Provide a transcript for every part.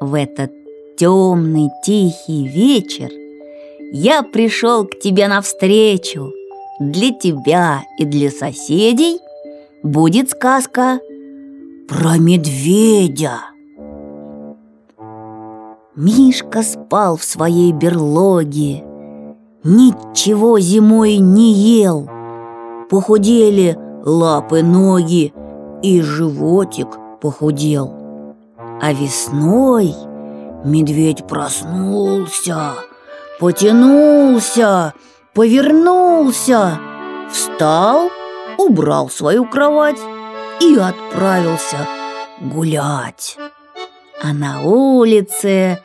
В этот темный тихий вечер я пришел к тебе навстречу. Для тебя и для соседей будет сказка про медведя. Мишка спал в своей берлоге, ничего зимой не ел. Похудели лапы, ноги, и животик похудел. А весной медведь проснулся, потянулся, повернулся, встал, убрал свою кровать и отправился гулять. А на улице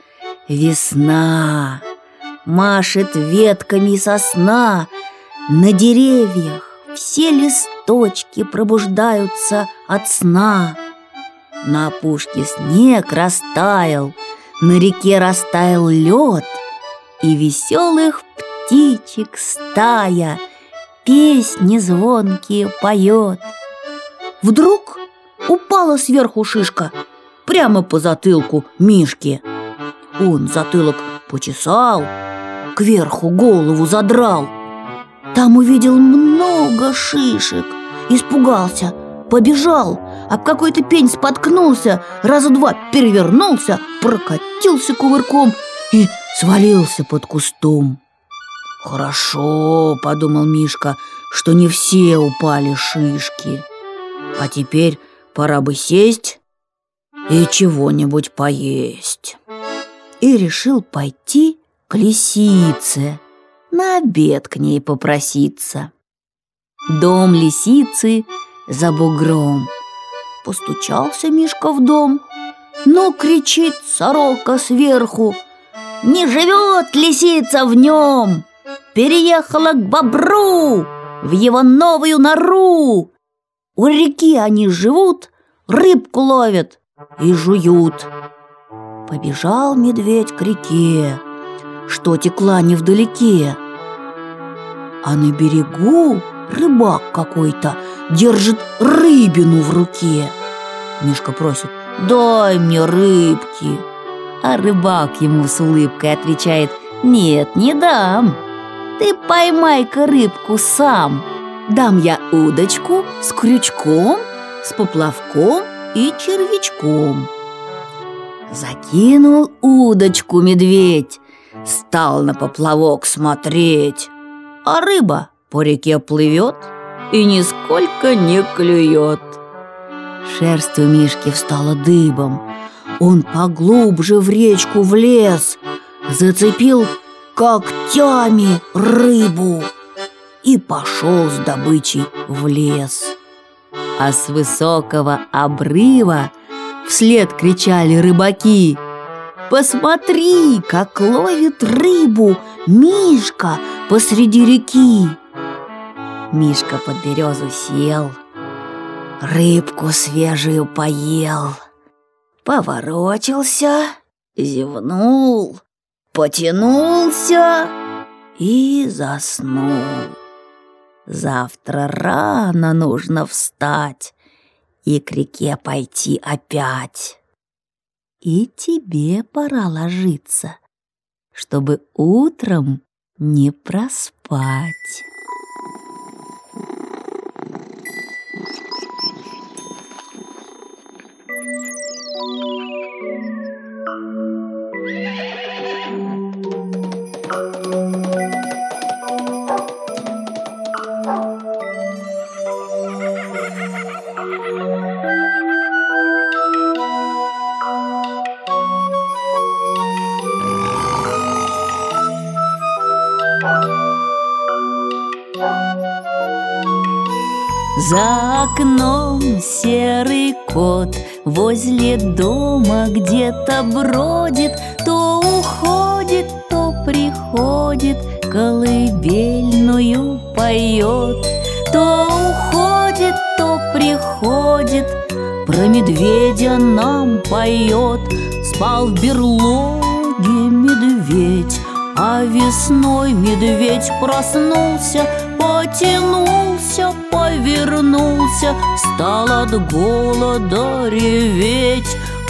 весна, машет ветками сосна. На деревьях все листочки пробуждаются от сна. На опушке снег растаял, на реке растаял лед, и веселых птичек стая песни звонкие поет. Вдруг упала сверху шишка прямо по затылку Мишки. Он затылок почесал, кверху голову задрал. Там увидел много шишек, испугался, побежал, об какой-то пень споткнулся, раза два перевернулся, прокатился кувырком и свалился под кустом. «Хорошо, — подумал Мишка, — что не все упали шишки. А теперь пора бы сесть и чего-нибудь поесть». И решил пойти к лисице, на обед к ней попроситься. Дом лисицы за бугром. Постучался Мишка в дом, но кричит сорока сверху: «Не живет лисица в нем! Переехала к бобру в его новую нору! У реки они живут, рыбку ловят и жуют». Побежал медведь к реке, что текла невдалеке. А на берегу рыбак какой-то держит рыбину в руке. Мишка просит: «Дай мне рыбки». А рыбак ему с улыбкой отвечает: «Нет, не дам. Ты поймай-ка рыбку сам. Дам я удочку с крючком, с поплавком и червячком». Закинул удочку медведь, стал на поплавок смотреть, а рыба по реке плывет и нисколько не клюет. Шерсть у Мишки встала дыбом. Он поглубже в речку влез, зацепил когтями рыбу и пошел с добычей в лес. А с высокого обрыва вслед кричали рыбаки: «Посмотри, как ловит рыбу Мишка посреди реки!» Мишка под березу сел, рыбку свежую поел, поворочился, зевнул, потянулся и заснул. Завтра рано нужно встать и к реке пойти опять. И тебе пора ложиться, чтобы утром не проспать. За окном серый кот возле дома где-то бродит, то уходит, то приходит, колыбельную поет. То уходит, то приходит, про медведя нам поет. Спал в берлоге медведь, а весной медведь проснулся, потянулся, повернулся, стал от голода реветь.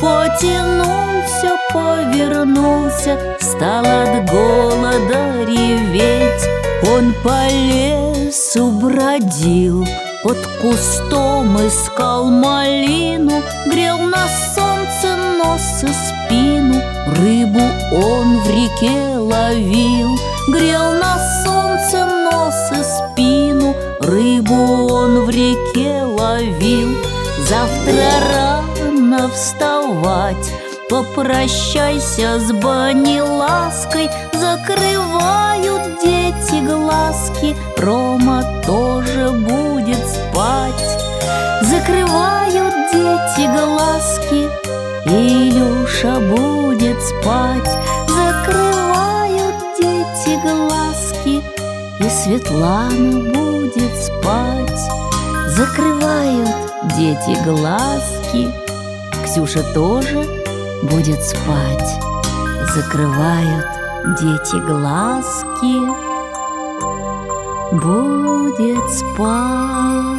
Потянулся, повернулся, стал от голода реветь. Он по лесу бродил, под кустом искал малину, грел на солнце нос и спину, рыбу он в реке ловил. Грел на солнце нос и спину, рыбу он в реке ловил. Завтра рано вставать, попрощайся с Банилаской. Закрывают дети глазки, Рома тоже будет спать. Закрывают дети глазки, Илюша будет спать. Закрывают дети глазки, и Светлана будет спать. Закрывают дети глазки, Ксюша тоже будет спать. Закрывают дети глазки, будет спать.